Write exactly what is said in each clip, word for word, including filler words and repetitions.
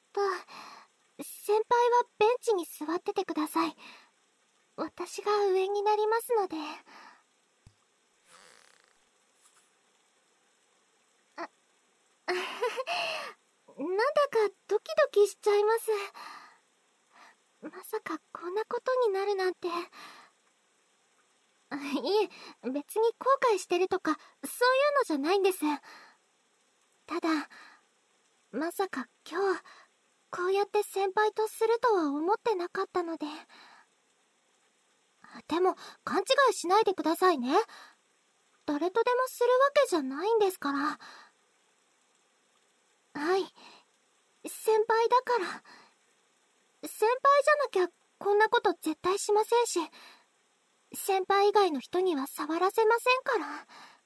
と、先輩はベンチに座っててください。私が上になりますので。あ、なんだかドキドキしちゃいます。まさかこんなことになるなんて。いえ、別に後悔してるとか、そういうのじゃないんです。ただ、まさか今日、こうやって先輩とするとは思ってなかったので。でも、勘違いしないでくださいね。誰とでもするわけじゃないんですから。はい。先輩だから。先輩じゃなきゃこんなこと絶対しませんし、先輩以外の人には触らせませんから。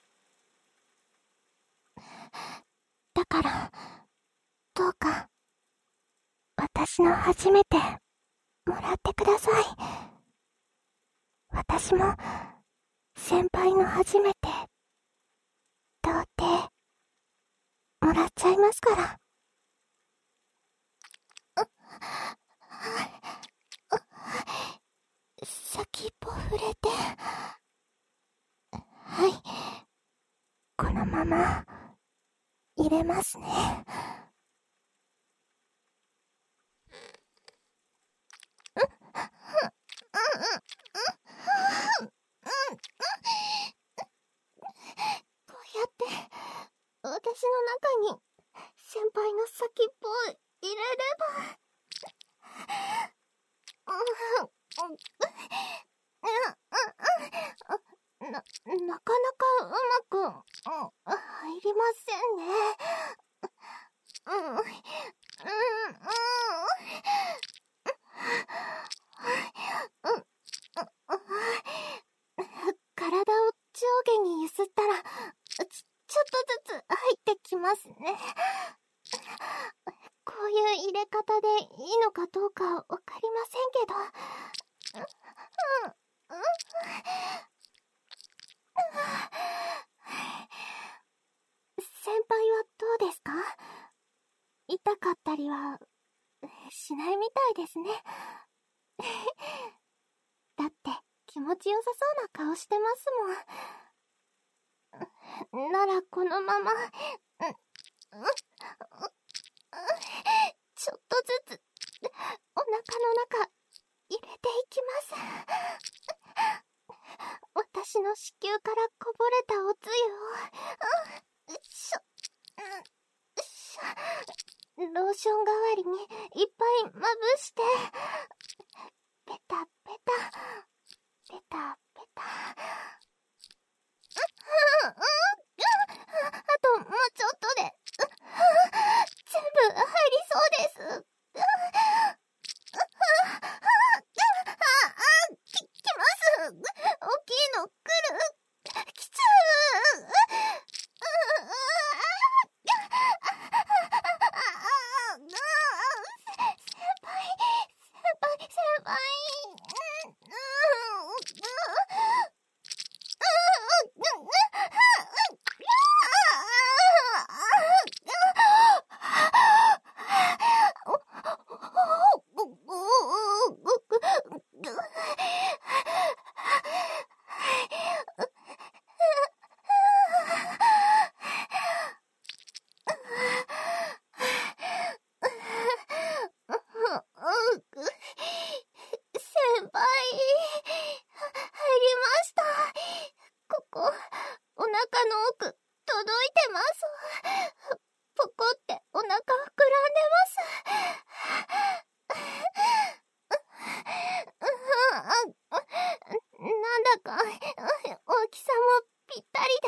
だから、どうか、私の初めて、もらってください。私も、先輩の初めて、童貞、もらっちゃいますから。先っぽ触れて。はい。このまま、入れますね。こうやって、私の中に、先輩の先っぽを入れれば。な、なかなかうまく、入りませんね。うん、うん、うん。体を上下に揺すったら、ち、ちょっとずつ入ってきますね。こういう入れ方でいいのかどうかわかりませんけど。うん、うん。先輩はどうですか？痛かったりはしないみたいですね。だって気持ちよさそうな顔してますもん。ならこのまま、うん、うん、ちょっとずつお腹の中入れていきます。私の子宮からこぼれたおつゆを、しょ、しょ、ローション代わりにいっぱいまぶして、ペタペタ、ペタペタ。あともうちょっとで、全部入りそうです。き、きます。大きいの来る。来ちゃう。先輩、先輩、先輩。先輩、入りました。ここ、お腹の奥、届いてます。ポコってお腹膨らんでます。なんだか、大きさもぴったりで、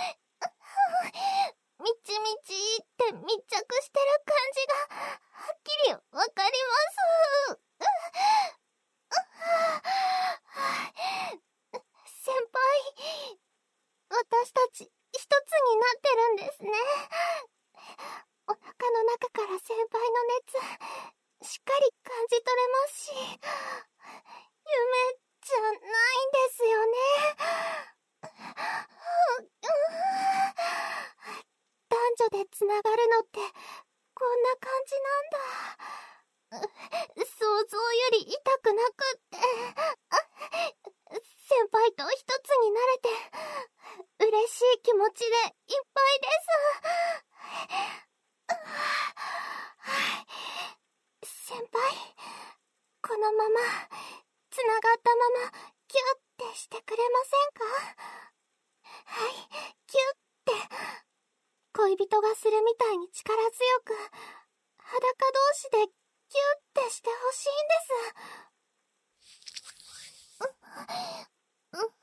みちみちって密着してる感じが、はっきりわかります。先輩、私たち一つになってるんですね。お腹の中から先輩の熱、しっかり感じ取れますし、夢じゃないんですよね。男女でつながるのってこんな感じなんだ。想像より痛くなくって。先輩と一つになれて、嬉しい気持ちでいっぱいです。先輩、このまま、つながったまま、キュッてしてくれませんか？はい、キュッて。恋人がするみたいに力強く、裸同士でキュッてしてほしいんです。う、う、う、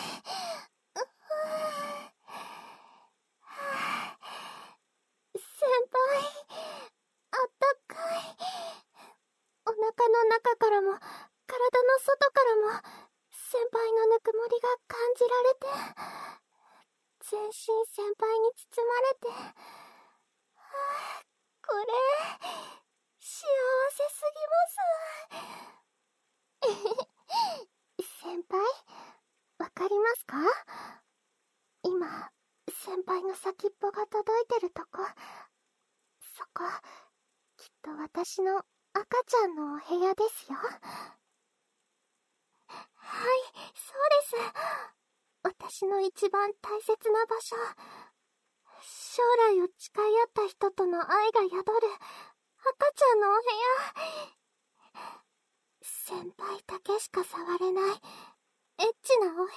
先輩、あったかい。お腹の中からも、体の外からも、先輩のぬくもりが感じられて、全身先輩に包まれて、はあ、これ、幸せすぎます。先輩、わかりますか？今、先輩の先っぽが届いてるとこ、そこ、きっと私の赤ちゃんのお部屋ですよ。はい、そうです。私の一番大切な場所。将来を誓い合った人との愛が宿る赤ちゃんのお部屋。先輩だけしか触れないエッチなお部屋。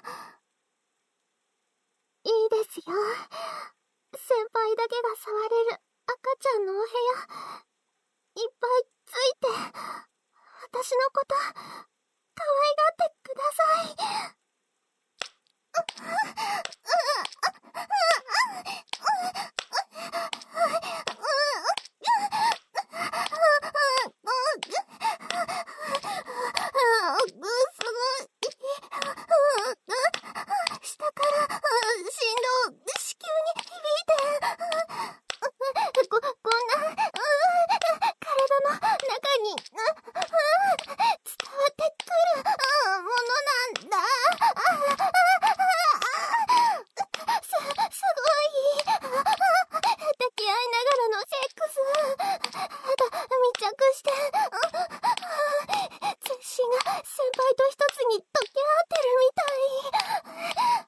いいですよ。先輩だけが触れる赤ちゃんのお部屋。いっぱいついて、私のこと、可愛がってください。下から振動、子宮に響いて、こ、こんな、体の中に、伝わってくるものなんだ。す、すごい。抱き合いながらのセックス。密着して、全身が先輩と一つに溶け合ってるみたい。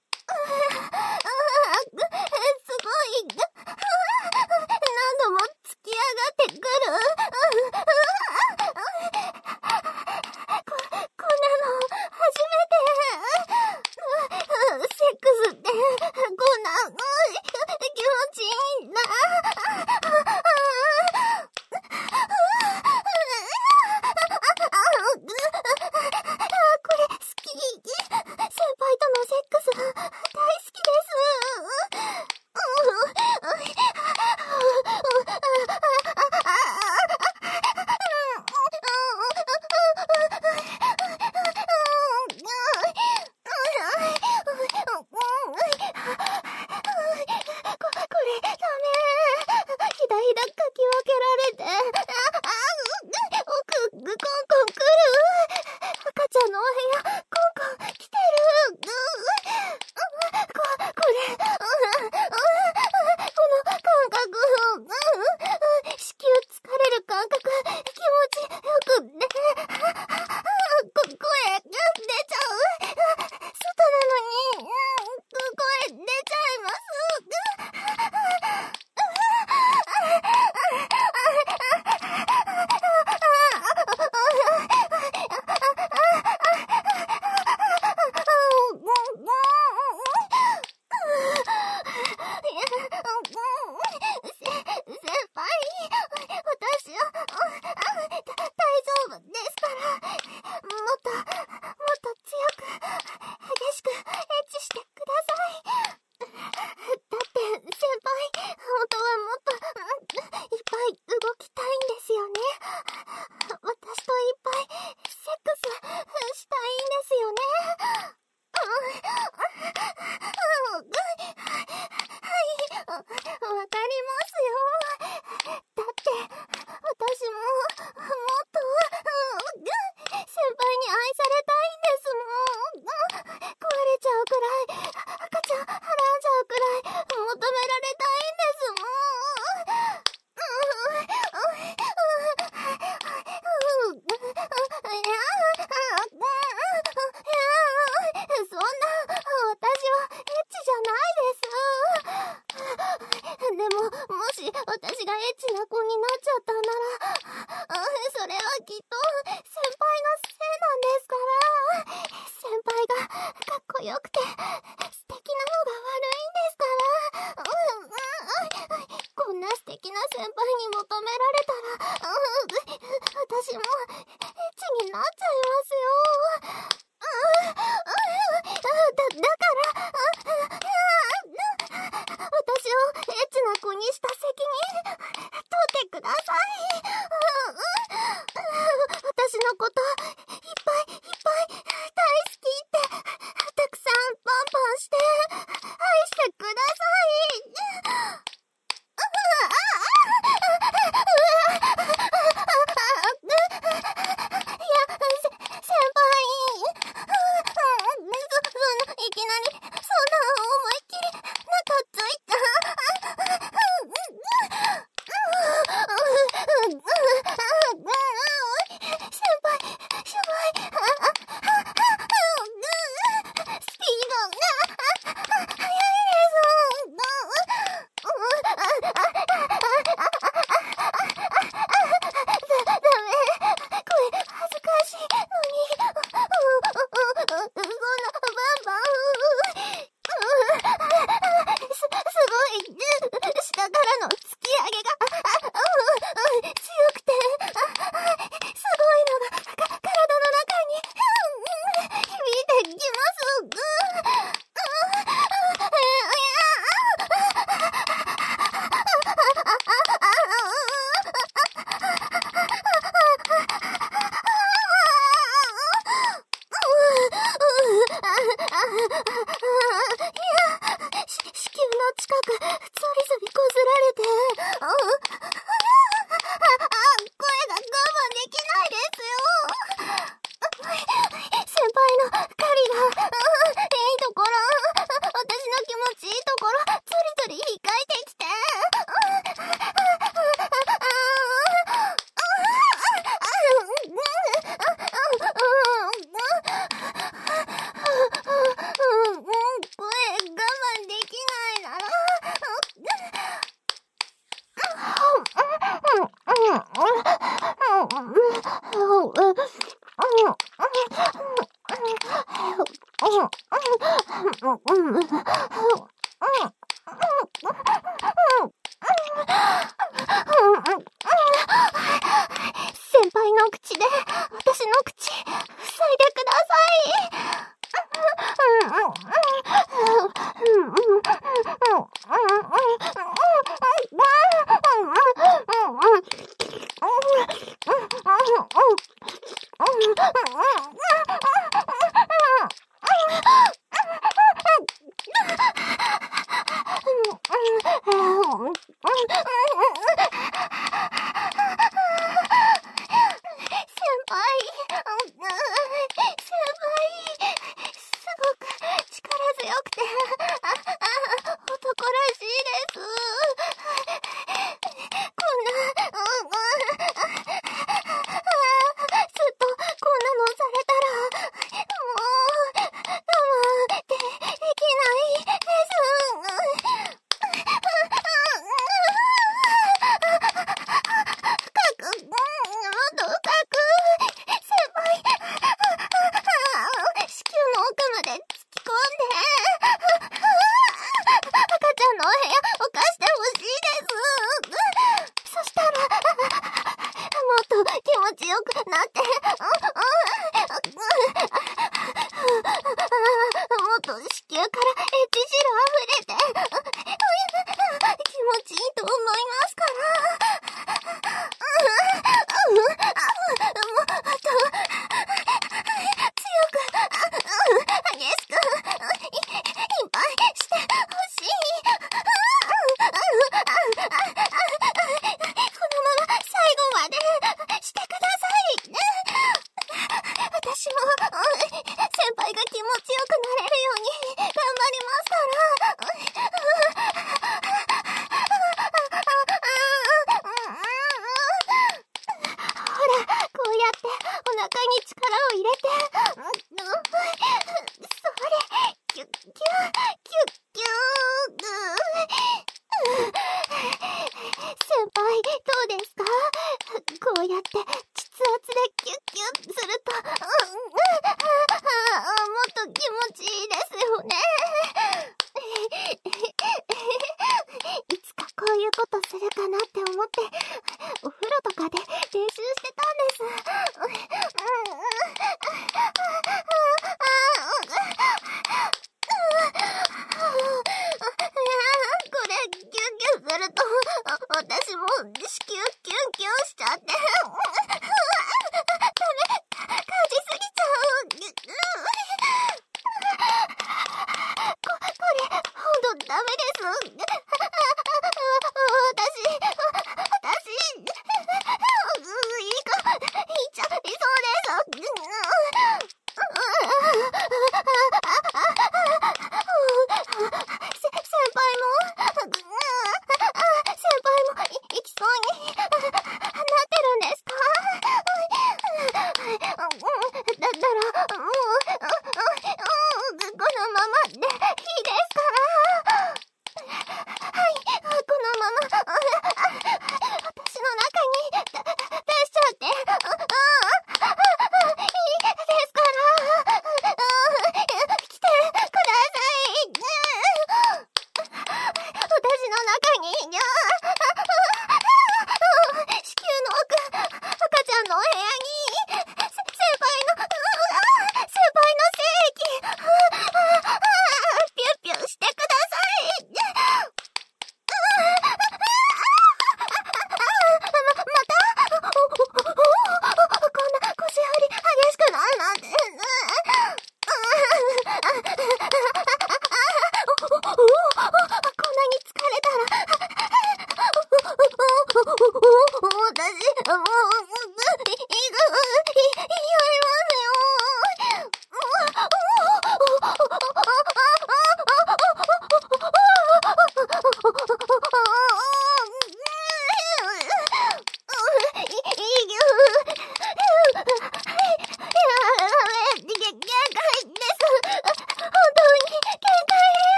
すごい。何度も突き上がってくる。こ、こんなの初めて。セックスってこんな気持ちいいんだ。これ好き。先輩とのセックス大好きです。こ、これダメ。ひだひだかき分けられて。奥、コンコン来る。赤ちゃんのお部屋、コンコン来てる。こ、これ、この感覚、子宮疲れる感覚、気持ちよくって、こ、声、出ちゃう。外なのに、声出ちゃいます。先輩、私は大丈夫ですから、もっと、もっと強く、激しくエッチしてください。だって先輩、本当はもっといっぱい動きたいんですよね。私といっぱいセックスしたいんですよね。はい、わかりますよ。だって私ももっと先輩に愛されたいんですもん。壊れちゃうくらい、赤ちゃんはらんじゃうくらい求められたいんですもん。 ちいいところゾリゾリ引っかいてきて。これ我慢できないなら。先輩の口で私の口塞いでください。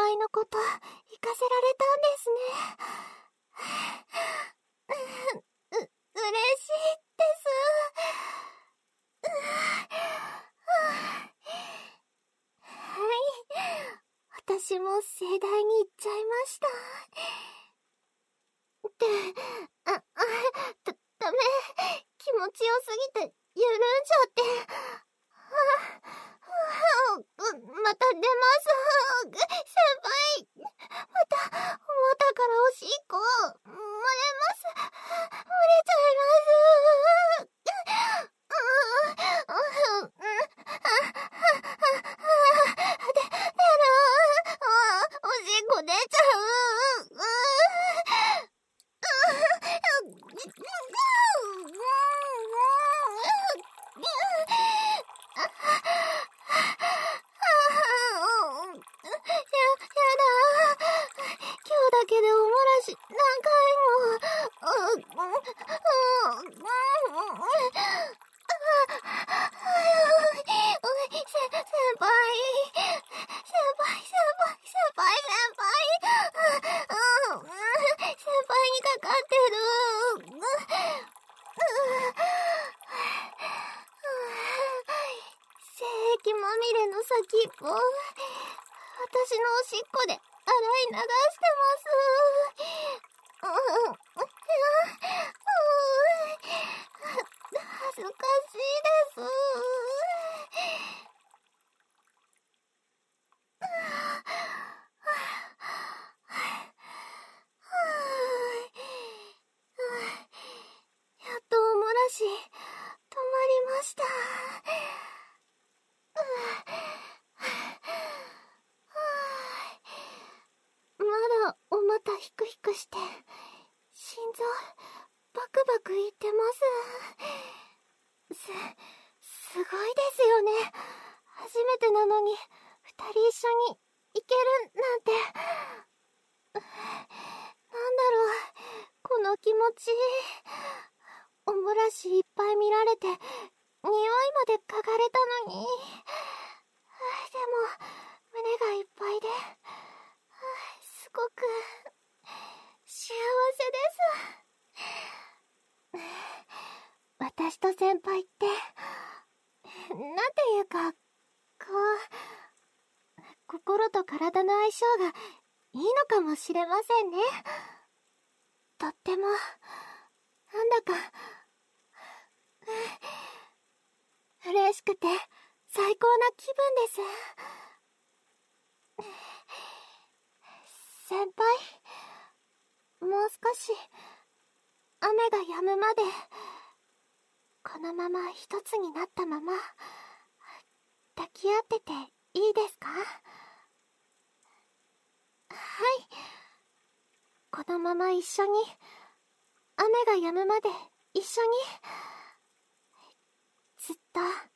輩のこと行かせられたんですね。う、嬉しいですはい、私も盛大に行っちゃいました。って、あ、あ、だ、ダメ。気持ちよすぎて緩んじゃって。はぁ、はぁ、また出ます。先輩、また、またからおしっこ、漏れます。漏れちゃいます。で、出る。おしっこ出ちゃう。だけでお漏らし何回も。せ、先輩。先輩、先輩、先輩、先輩。先輩にかかってる。精液まみれの先っぽ。私のおしっこで洗い流してます。うん、うん、恥ずかしいです。やっとお漏らし止まりました。まだお股ひくひくして心臓バクバクいってます。す、すごいですよね。初めてなのに二人一緒に行けるなんて。なんだろう、この気持ち。お漏らしいっぱい見られて匂いまで嗅がれたのに。でも胸がいっぱいで、すごく幸せです。私と先輩ってなんていうか、こう心と体の相性がいいのかもしれませんね。とってもなんだか嬉しくて最高な気分です。先輩、もう少し雨が止むまでこのまま一つになったまま抱き合ってていいですか？はい、このまま一緒に雨が止むまで一緒にずっと